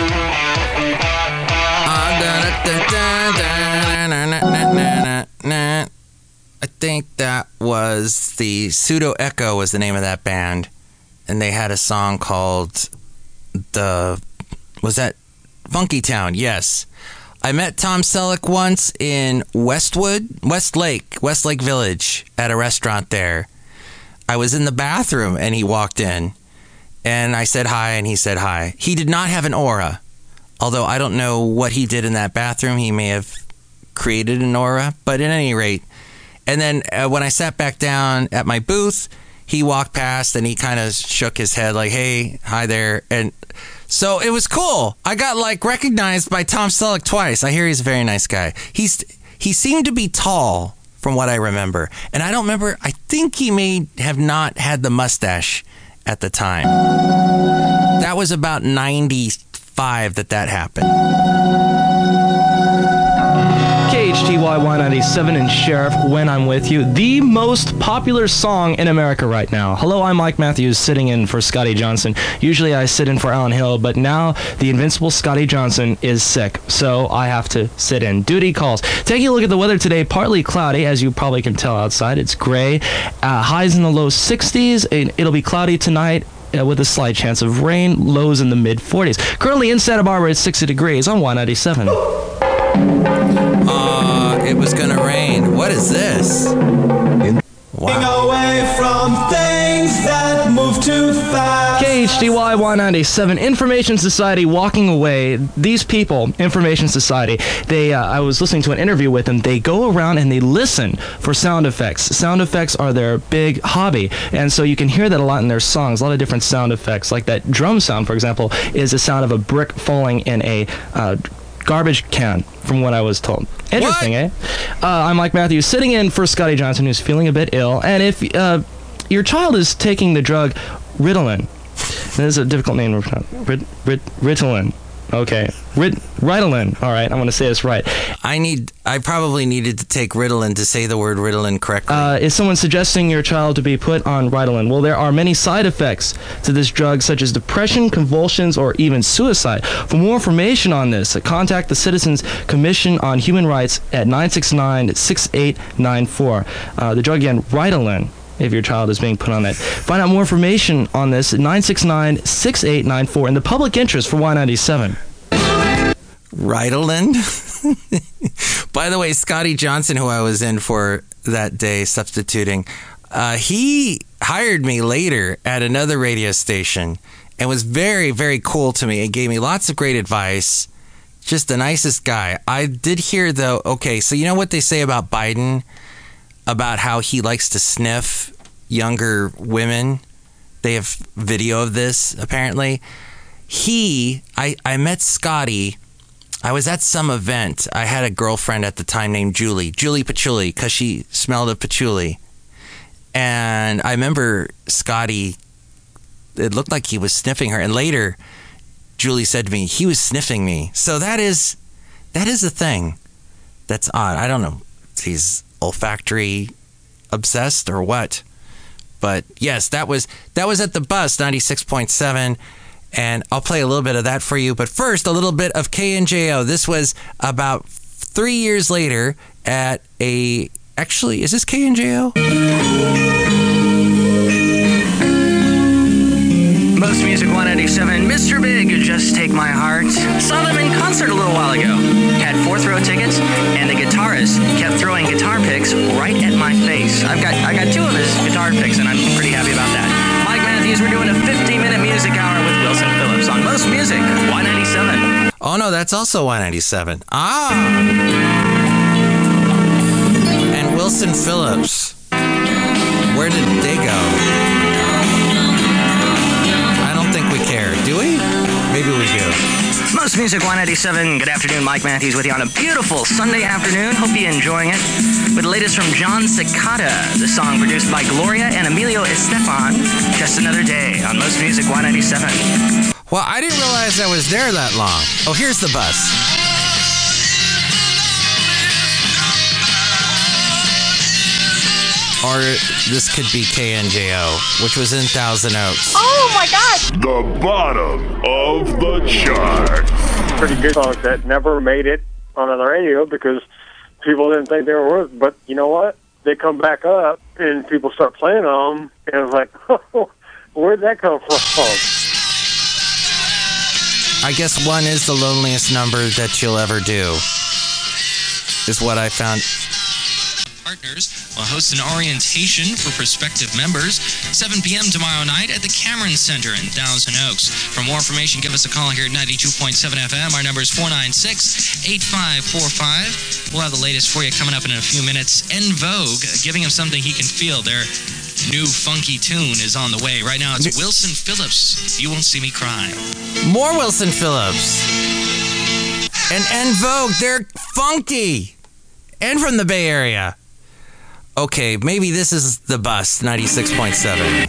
I think that was the Pseudo Echo was the name of that band, and they had a song called the was that Funky Town? Yes, I met Tom Selleck once in Westwood, Westlake, Westlake Village at a restaurant there. I was in the bathroom and he walked in, and I said hi, and he said hi. He did not have an aura. Although I don't know what he did in that bathroom. He may have created an aura. But at any rate, and then uh, when I sat back down at my booth, he walked past and he kind of shook his head like, hey, hi there. And so it was cool. I got like recognized by Tom Selleck twice. I hear he's a very nice guy. He's He seemed to be tall from what I remember. And I don't remember. I think he may have not had the mustache at the time. That was about ninety-five that that happened. T Y Y ninety-seven and Sheriff, When I'm With You, the most popular song in America right now. Hello, I'm Mike Matthews, sitting in for Scotty Johnson. Usually I sit in for Alan Hill, but now the invincible Scotty Johnson is sick, so I have to sit in. Duty calls. Taking a look at the weather today, partly cloudy, as you probably can tell outside. It's gray. Uh, highs in the low sixties. It'll be cloudy tonight. Uh, with a slight chance of rain, lows in the mid forties. Currently in Santa Barbara, it's sixty degrees on Y ninety-seven. Uh, it was gonna rain. What is this? Wow. Away from things that move too fast. K H D Y Y ninety-seven, Information Society walking away. These people, Information Society, they, uh, I was listening to an interview with them. They go around and they listen for sound effects. Sound effects are their big hobby, and so you can hear that a lot in their songs, a lot of different sound effects. Like that drum sound, for example, is the sound of a brick falling in a uh, garbage can, from what I was told. Interesting, what? eh? Uh, I'm Mike Matthews, sitting in for Scotty Johnson, who's feeling a bit ill. And if uh, your child is taking the drug Ritalin, that is a difficult name. Rit, Rit, Ritalin. Okay. Rit, Ritalin. All right, I'm going to say this right. I need. I probably needed to take Ritalin to say the word Ritalin correctly. Uh, is someone suggesting your child to be put on Ritalin? Well, there are many side effects to this drug, such as depression, convulsions, or even suicide. For more information on this, contact the Citizens Commission on Human Rights at nine six nine, six eight nine four. Uh, the drug again, Ritalin, if your child is being put on that. Find out more information on this at nine six nine, six eight nine four in the public interest for Y ninety-seven. Ritalin? By the way, Scotty Johnson, who I was in for that day substituting, uh, he hired me later at another radio station and was very, very cool to me and gave me lots of great advice. Just the nicest guy. I did hear, though, okay, so you know what they say about Biden? About how he likes to sniff younger women? They have video of this, apparently. He, I, I met Scotty. I was at some event. I had a girlfriend at the time named Julie. Julie Patchouli, because she smelled of patchouli. And I remember Scotty, it looked like he was sniffing her. And later, Julie said to me, he was sniffing me. So that is, that is a thing. That's odd. I don't know if he's olfactory obsessed or what. But yes, that was that was at the bus, ninety-six point seven. And I'll play a little bit of that for you. But first, a little bit of K N J O. This was about three years later at a... Actually, is this K N J O? Most Music one ninety-seven, Mister Big, Just Take My Heart. Saw them in concert a little while ago. Had fourth row tickets, and the guitarist kept throwing guitar picks right at my face. I've got I got two of his guitar picks, and I'm pretty happy about that. Mike Matthews, we're doing a fifteen-minute music hour with Wilson Phillips on Most Music one ninety-seven. Oh, no, that's also one ninety-seven. Ah! And Wilson Phillips. Where did they go? We care, do we? Maybe we do. Most Music one ninety-seven. Good afternoon, Mike Matthews with you on a beautiful Sunday afternoon. Hope you're enjoying it. With the latest from John Cicada, the song produced by Gloria and Emilio Estefan. Just Another Day on Most Music one ninety-seven. Well, I didn't realize I was there that long. Oh, here's the bus. Or this could be K N J O, which was in Thousand Oaks. Oh my gosh! The bottom of the chart. Pretty good songs that never made it on the radio because people didn't think they were worth it. But you know what? They come back up and people start playing them, and it's like, oh, where'd that come from? I guess One is the loneliest number that you'll ever do, is what I found. Partners will host an orientation for prospective members, seven p.m. tomorrow night at the Cameron Center in Thousand Oaks. For more information, give us a call here at ninety-two point seven F M. Our number is four nine six, eight five four five. We'll have the latest for you coming up in a few minutes. En Vogue, giving him something he can feel. Their new funky tune is on the way. Right now, it's Wilson Phillips. You Won't See Me Cry. More Wilson Phillips. And En Vogue, they're funky. And from the Bay Area. Okay, maybe this is the bus, ninety-six point seven.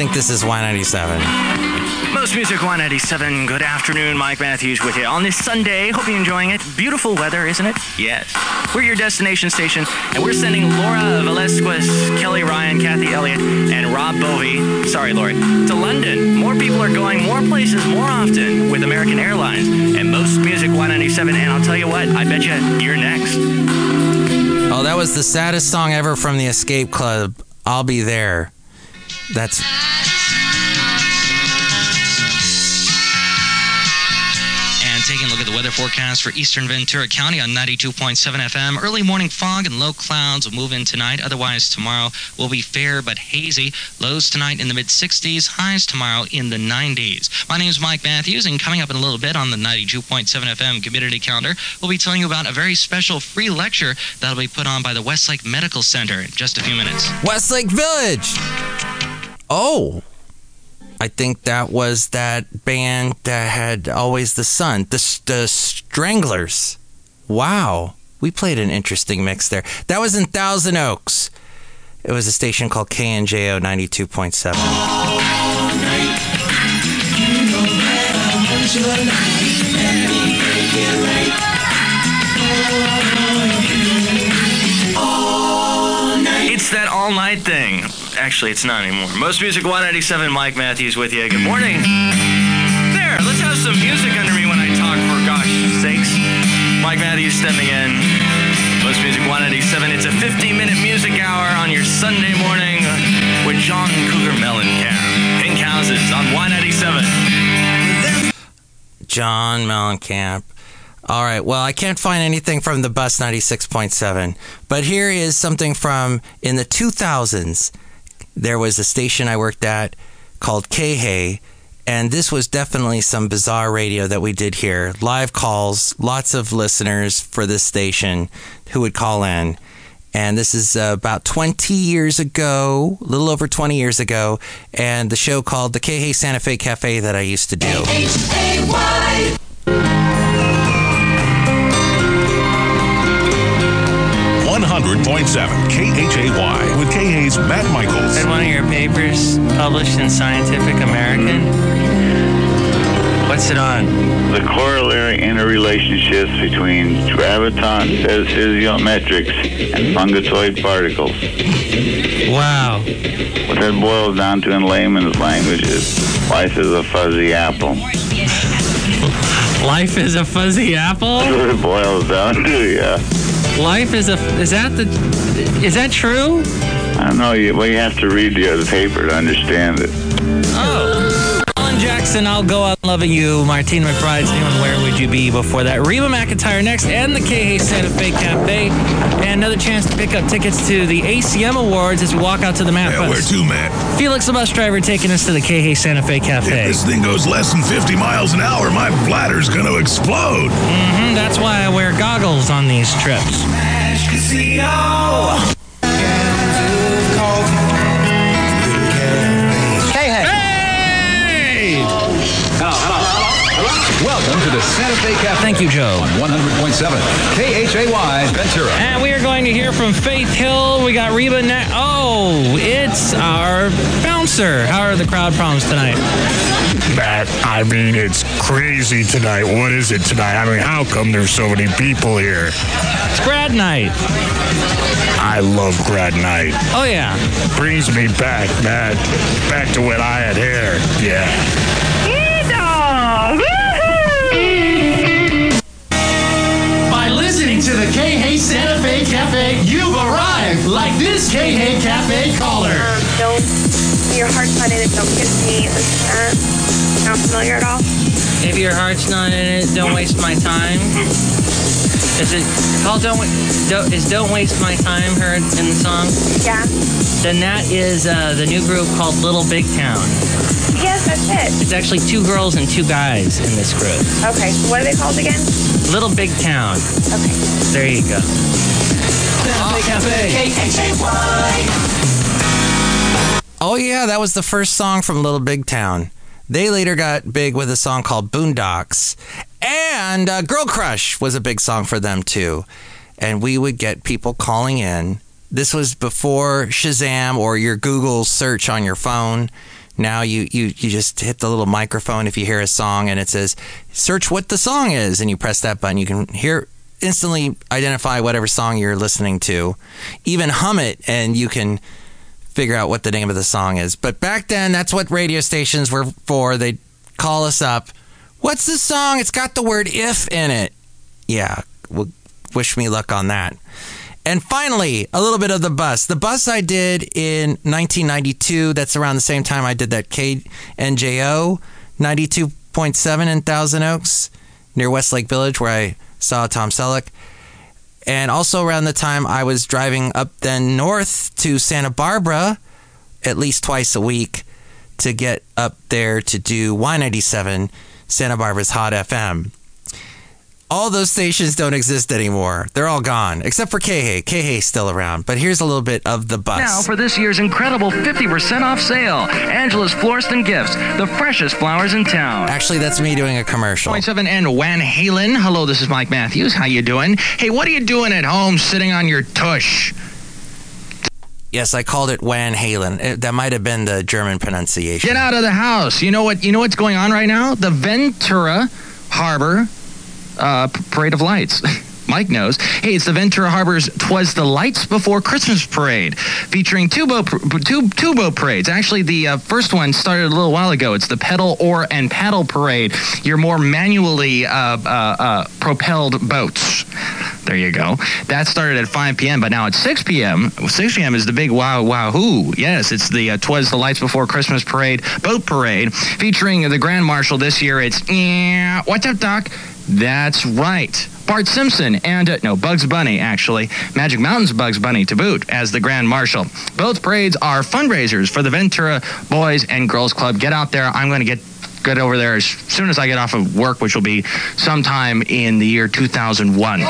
think this is Y ninety-seven. Most Music Y ninety-seven. Good afternoon, Mike Matthews with you on this Sunday. Hope you're enjoying it. Beautiful weather, isn't it? Yes. We're your destination station, and we're sending Laura Velasquez, Kelly Ryan, Kathy Elliott, and Rob Bovey, sorry, Lori, to London. More people are going more places more often with American Airlines and Most Music Y ninety-seven. And I'll tell you what, I bet you you're next. Oh, that was the saddest song ever from the Escape Club. I'll Be There. That's... Taking a look at the weather forecast for eastern Ventura County on ninety-two point seven F M. Early morning fog and low clouds will move in tonight. Otherwise, tomorrow will be fair but hazy. Lows tonight in the mid-sixties. Highs tomorrow in the nineties. My name is Mike Matthews, and coming up in a little bit on the ninety-two point seven F M community calendar, we'll be telling you about a very special free lecture that'll be put on by the Westlake Medical Center in just a few minutes. Westlake Village! Oh... I think that was that band that had Always the Sun, the, the Stranglers. Wow. We played an interesting mix there. That was in Thousand Oaks. It was a station called K N J O ninety-two point seven. It's that all-night thing. Actually, it's not anymore. Most Music Y ninety-seven, Mike Matthews with you. Good morning. There, let's have some music under me when I talk, for gosh sakes. Mike Matthews stepping in. Most Music Y ninety-seven. It's a fifteen-minute music hour on your Sunday morning with John Cougar Mellencamp. Pink Houses on Y ninety-seven. John Mellencamp. All right, well, I can't find anything from the Bus ninety-six point seven, but here is something from in the two thousands. There was a station I worked at called K-Hay, and this was definitely some bizarre radio that we did here. Live calls, lots of listeners for this station who would call in. And this is uh, about twenty years ago, a little over twenty years ago, and the show called the K-Hay Santa Fe Cafe that I used to do. H A Y one hundred point seven K H A Y with K-Hay's Matt Michaels. Read one of your papers published in Scientific American. What's it on? The corollary interrelationships between graviton physiometrics and fungatoid particles. Wow. What that boils down to in layman's language is life is a fuzzy apple. Life is a fuzzy apple? That's what it boils down to, yeah. Life is a... Is that the... Is that true? I don't know. You, well, you have to read the other paper to understand it. Oh. Alan Jackson, I'll Go Out Loving You. Martina McBride's doing Where Would You Be Before That. Reba McEntire next, and the K-Hay Santa Fe Cafe. And another chance to pick up tickets to the A C M Awards as we walk out to the Matt Yeah, Bus. where to, Matt? Felix, the bus driver, taking us to the K-Hay Santa Fe Cafe. If this thing goes less than fifty miles an hour, my bladder's gonna explode. Mm-hmm, that's why I wear goggles on these trips. Casino. Welcome to the Santa Fe Cafe. Thank you, Joe. On one hundred point seven K H A Y Ventura. And we are going to hear from Faith Hill. We got Reba next. Oh, it's our bouncer. How are the crowd problems tonight? Matt, I mean, it's crazy tonight. What is it tonight? I mean, how come there's so many people here? It's grad night. I love grad night. Oh, yeah. Brings me back, Matt. Back to when I had hair. Yeah. By listening to the K-Hay Santa Fe Cafe, you've arrived like this K-Hay Cafe caller. Um, don't, your heart's not in it, don't kiss me. Uh, not familiar at all? If your heart's not in it, don't waste my time. Is it called Don't, don't Is Don't Waste My Time heard in the song? Yeah. Then that is uh, the new group called Little Big Town. Yes, that's it. It's actually two girls and two guys in this group. Okay, what are they called again? Little Big Town. Okay. There you go. Santa Fe Cafe. K H A Y Oh, yeah, that was the first song from Little Big Town. They later got big with a song called Boondocks. And uh, Girl Crush was a big song for them, too. And we would get people calling in. This was before Shazam or your Google search on your phone. Now you, you, you just hit the little microphone if you hear a song and it says, search what the song is, and you press that button. You can hear instantly identify whatever song you're listening to. Even hum it, and you can figure out what the name of the song is. But back then, that's what radio stations were for. They'd call us up. What's the song? It's got the word if in it. Yeah, well, wish me luck on that. And finally, a little bit of the bus. The bus I did in nineteen ninety-two. That's around the same time I did that K N J O ninety-two point seven in Thousand Oaks near Westlake Village where I saw Tom Selleck. And also around the time I was driving up then north to Santa Barbara at least twice a week to get up there to do Y ninety-seven, Santa Barbara's Hot F M. All those stations don't exist anymore. They're all gone, except for K-Hay. K-Hay's still around, but here's a little bit of the bus. Now for this year's incredible fifty percent off sale. Angela's Florist and Gifts, the freshest flowers in town. Actually, that's me doing a commercial. point seven and Van Halen. Hello, this is Mike Matthews. How you doing? Hey, what are you doing at home sitting on your tush? Yes, I called it Van Halen. It, that might have been the German pronunciation. Get out of the house. You know what? You know what's going on right now? The Ventura Harbor Uh, Parade of Lights. Mike knows. Hey, it's the Ventura Harbor's Twas the Lights Before Christmas Parade, featuring two boat two two boat parades. Actually, the uh, first one started a little while ago. It's the Pedal, Oar, and Paddle Parade. Your more manually uh, uh, uh, propelled boats. There you go. That started at five p.m., but now it's six p.m. six p.m. is the big wow, wahoo. Yes, it's the uh, Twas the Lights Before Christmas Parade, boat parade, featuring the Grand Marshal this year. It's, yeah, what's up, Doc? That's right. Bart Simpson and, uh, no, Bugs Bunny, actually. Magic Mountain's Bugs Bunny to boot as the Grand Marshal. Both parades are fundraisers for the Ventura Boys and Girls Club. Get out there. I'm going to get get over there as soon as I get off of work, which will be sometime in the year two thousand one.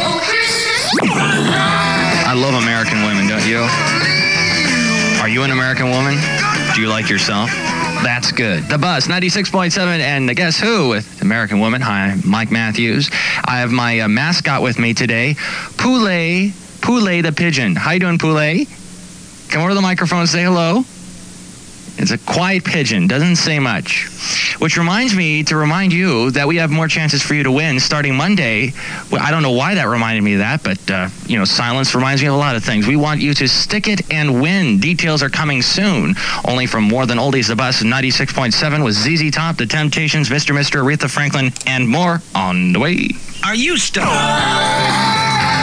I love American women, don't you? Are you an American woman? Do you like yourself? That's good. The Bus, ninety-six point seven, and guess who with American Woman? Hi, Mike Matthews. I have my uh, mascot with me today, Poulet, Poulet the Pigeon. How you doing, Poulet? Come over to the microphone and say hello. It's a quiet pigeon, doesn't say much. Which reminds me to remind you that we have more chances for you to win starting Monday. Well, I don't know why that reminded me of that, but, uh, you know, silence reminds me of a lot of things. We want you to stick it and win. Details are coming soon. Only from More Than Oldies, the Bus, ninety-six point seven with Z Z Top, The Temptations, Mister Mister, Aretha Franklin, and more on the way. Are you stoned?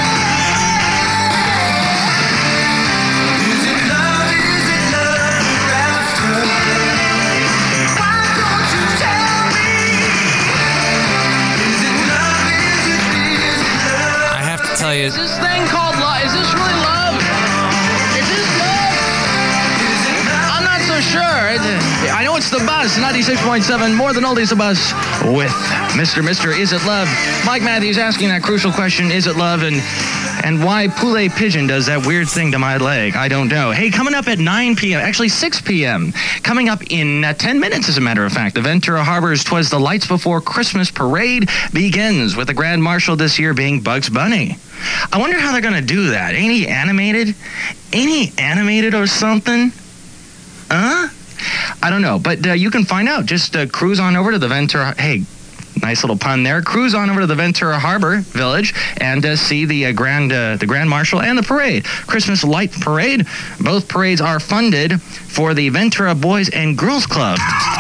You. Is this thing called love? Is this really love? Is this love? I'm not so sure. I know it's the Bus, ninety-six point seven, More Than Oldies, the Bus, with Mister Mister, Is It Love? Mike Matthews asking that crucial question, is it love? And and why Poulet Pigeon does that weird thing to my leg, I don't know. Hey, coming up at nine p.m., actually six p.m., coming up in uh, ten minutes, as a matter of fact, the Ventura Harbor's Twas the Lights Before Christmas Parade begins, with the Grand Marshal this year being Bugs Bunny. I wonder how they're going to do that. Ain't he animated? Ain't he animated or something? Huh? I don't know, but uh, you can find out. Just uh, cruise on over to the Ventura. Hey, nice little pun there. Cruise on over to the Ventura Harbor Village and uh, see the uh, Grand uh, the Grand Marshal and the parade. Christmas Light Parade. Both parades are funded for the Ventura Boys and Girls Club.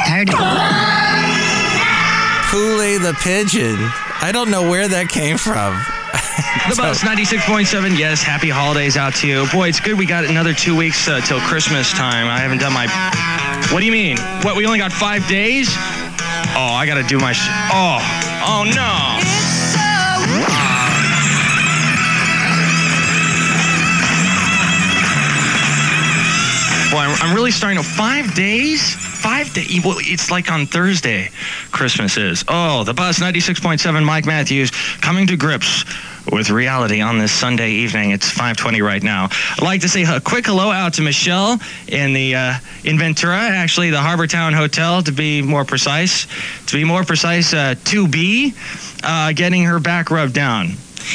Poulet the Pigeon. I don't know where that came from. The Bus, ninety-six point seven. Yes, happy holidays out to you. Boy, it's good we got another two weeks uh, till Christmas time. I haven't done my... What do you mean? What, we only got five days? Oh, I got to do my... Sh- oh, oh no. Boy, I'm, I'm really starting to... Five days? Five days? Well, it's like on Thursday, Christmas is. Oh, The Bus, ninety-six point seven, Mike Matthews, coming to grips with reality on this Sunday evening. It's five twenty right now. I'd like to say a quick hello out to Michelle in the uh, in Ventura, actually the Harbortown Hotel, to be more precise. To be more precise, uh, two B, uh, getting her back rubbed down.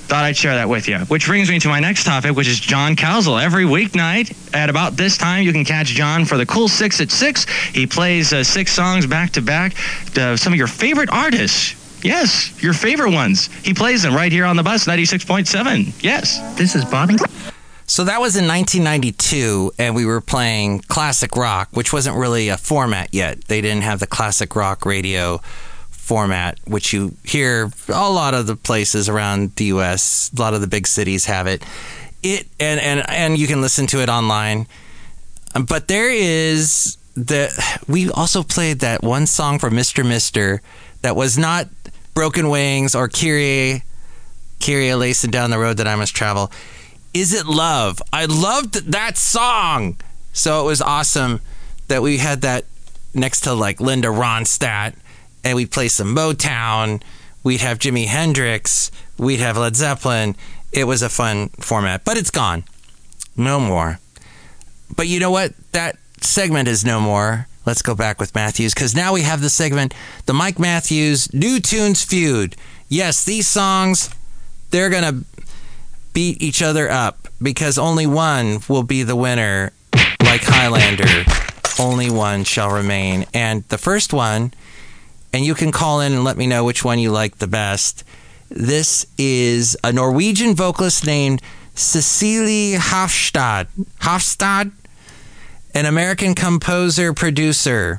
thought I'd share that with you. Which brings me to my next topic, which is John Cowsell. Every weeknight at about this time, you can catch John for the Cool Six at six. He plays uh, six songs back to back. Uh, some of your favorite artists. Yes, your favorite ones. He plays them right here on the bus, ninety-six point seven. Yes. This is Bobby. So that was in nineteen ninety-two, and we were playing classic rock, which wasn't really a format yet. They didn't have the classic rock radio format, which you hear a lot of the places around the U S. A lot of the big cities have it. It and and and you can listen to it online. But there is the we also played that one song from Mister Mister that was not Broken Wings or Kyrie Kyrie Lacing Down the Road That I Must Travel. Is It Love? I loved that song. So it was awesome that we had that next to like Linda Ronstadt. And we'd play some Motown, we'd have Jimi Hendrix, we'd have Led Zeppelin. It was a fun format, but it's gone. No more. But you know what? That segment is no more. Let's go back with Matthews, because now we have the segment, the Mike Matthews New Tunes Feud. Yes, these songs, they're going to beat each other up, because only one will be the winner, like Highlander. Only one shall remain. And the first one... And you can call in and let me know which one you like the best. This is a Norwegian vocalist named Cecilie Hofstad. Hofstad? An American composer, producer.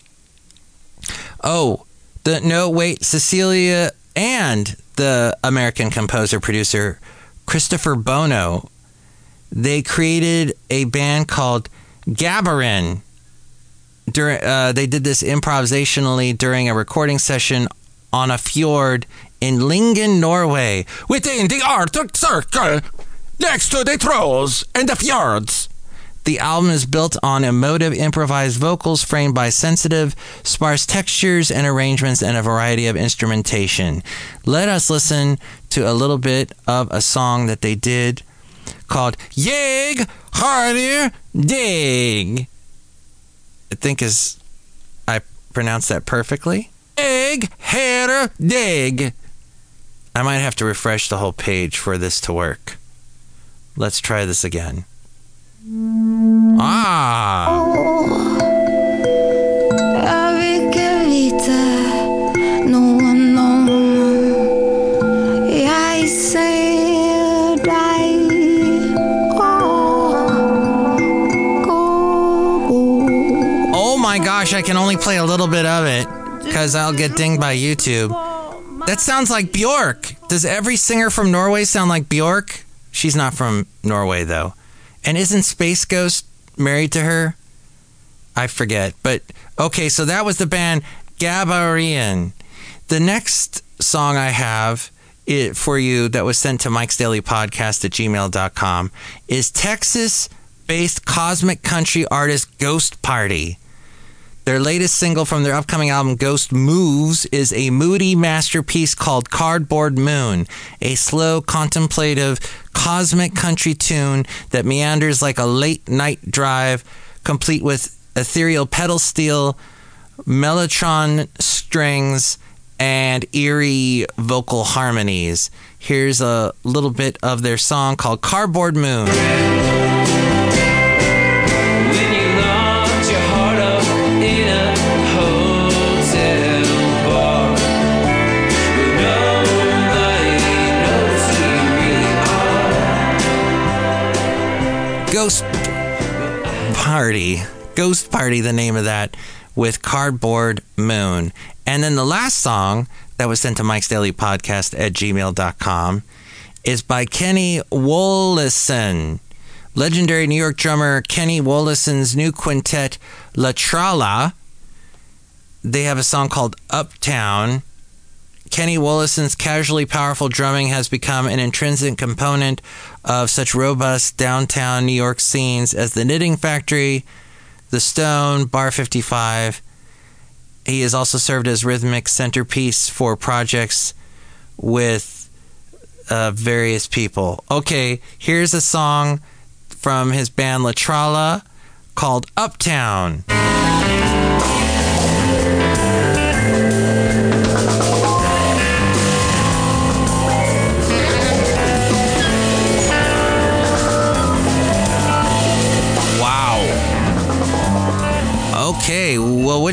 Oh, the no, wait, Cecilia and the American composer, producer, Christopher Bono. They created a band called Gabarin. During, uh, they did this improvisationally during a recording session on a fjord in Lingen, Norway, within the Arctic Circle, next to the trolls and the fjords. The album is built on emotive improvised vocals framed by sensitive, sparse textures and arrangements and a variety of instrumentation. Let us listen to a little bit of a song that they did called Jeg Harder Dig. I think is I pronounced that perfectly. Egg, hair, dig. I might have to refresh the whole page for this to work. Let's try this again. Ah. My gosh, I can only play a little bit of it because I'll get dinged by YouTube. That sounds like Bjork. Does every singer from Norway sound like Bjork? She's not from Norway, though. And isn't Space Ghost married to her? I forget. But, okay, so that was the band Gabarin. The next song I have it, for you that was sent to Mike's Daily Podcast at gmail dot com is Texas-based cosmic country artist Ghost Party. Their latest single from their upcoming album, Ghost Moves, is a moody masterpiece called Cardboard Moon, a slow, contemplative, cosmic country tune that meanders like a late-night drive, complete with ethereal pedal steel, mellotron strings, and eerie vocal harmonies. Here's a little bit of their song called Cardboard Moon. Ghost Party. Ghost Party, the name of that, with Cardboard Moon. And then the last song that was sent to Mike's Daily Podcast at gmail dot com is by Kenny Wollesen. Legendary New York drummer Kenny Wollesen's new quintet, La Tralla. They have a song called Uptown. Kenny Wollesen's casually powerful drumming has become an intrinsic component of such robust downtown New York scenes as the Knitting Factory, The Stone, Bar fifty-five. He has also served as rhythmic centerpiece for projects with uh, various people. Okay, here's a song from his band La Tralla called Uptown.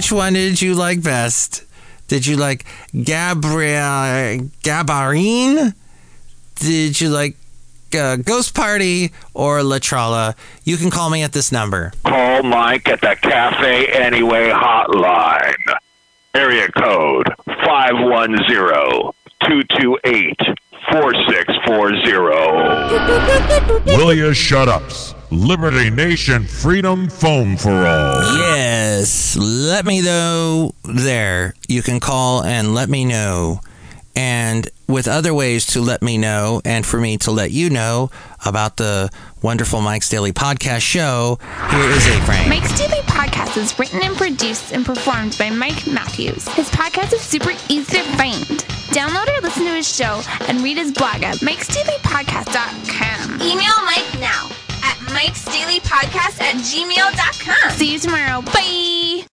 which one did you like best? Did you like Gabrielle Gabarine? Did you like uh, Ghost Party or La Trolla? You can call me at this number. Call Mike at the Cafe Anyway hotline. Area code five one zero, two two eight, four six four zero. Will you shut ups? Liberty Nation Freedom Phone for All. Yes, let me know there. You can call and let me know. And with other ways to let me know and for me to let you know about the wonderful Mike's Daily Podcast show, here is A-Frame. Mike's Daily Podcast is written and produced and performed by Mike Matthews. His podcast is super easy to find. Download or listen to his show and read his blog at mikes daily podcast dot com. Email Mike now at mikes daily podcast at gmail dot com. See you tomorrow. Bye!